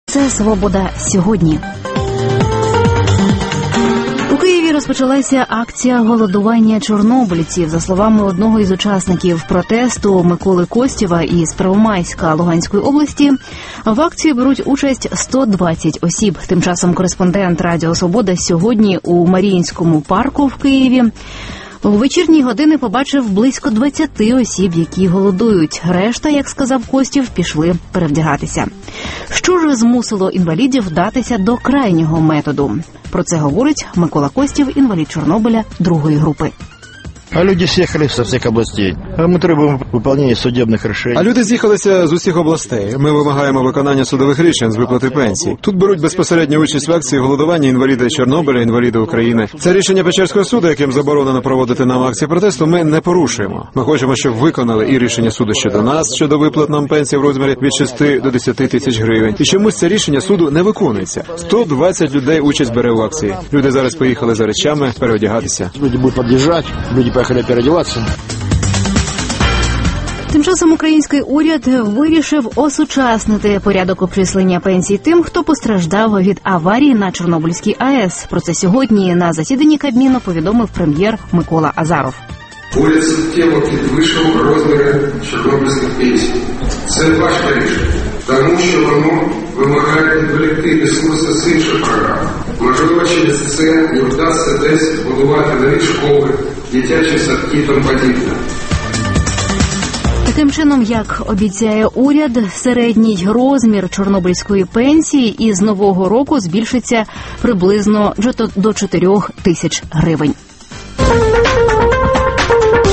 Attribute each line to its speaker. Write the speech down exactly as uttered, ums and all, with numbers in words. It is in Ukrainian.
Speaker 1: Це «Свобода сьогодні». У Києві розпочалася акція голодування чорнобильців. За словами одного із учасників протесту Миколи Костєва із Первомайська Луганської області, в акції беруть участь сто двадцять осіб. Тим часом кореспондент Радіо Свобода сьогодні у Маріїнському парку в Києві у вечірні години побачив близько двадцяти осіб, які голодують. Решта, як сказав Костєв, пішли перевдягатися. Що ж змусило інвалідів вдатися до крайнього методу? Про це говорить Микола Костєв, інвалід Чорнобиля другої групи.
Speaker 2: А люди з'їхали з усіх областей. А ми требуємо виконання судебних рішень.
Speaker 3: А люди з'їхалися з усіх областей. Ми вимагаємо виконання судових рішень з виплати пенсій. Тут беруть безпосередню участь в акції голодування інваліди Чорнобиля, інваліди України. Це рішення Печерського суду, яким заборонено проводити нам акції протесту, ми не порушуємо. Ми хочемо, щоб виконали і рішення суду щодо нас, щодо виплат нам пенсій в розмірі від шести до десяти тисяч гривень. І чомусь це рішення суду не виконується. сто двадцять людей участь бере в акції. Люди зараз поїхали за речами переодягатися.
Speaker 2: Люди будуть під'їжджати, люди поїхали переодягатися.
Speaker 1: Тим часом український уряд вирішив осучаснити порядок обчислення пенсій тим, хто постраждав від аварії на Чорнобильській АЕС. Про це сьогодні на засіданні Кабміну повідомив прем'єр Микола Азаров.
Speaker 4: Уряд суттєво підвищив розміри чорнобильських пенсій. Це важке рішення, тому що воно вимагає відволікти ресурси з інших програм. Можливо, через це не вдасться десь будувати нові школи, дитячі садки і тому подібне.
Speaker 1: Таким чином, як обіцяє уряд, середній розмір чорнобильської пенсії із нового року збільшиться приблизно до чотирьох тисяч гривень.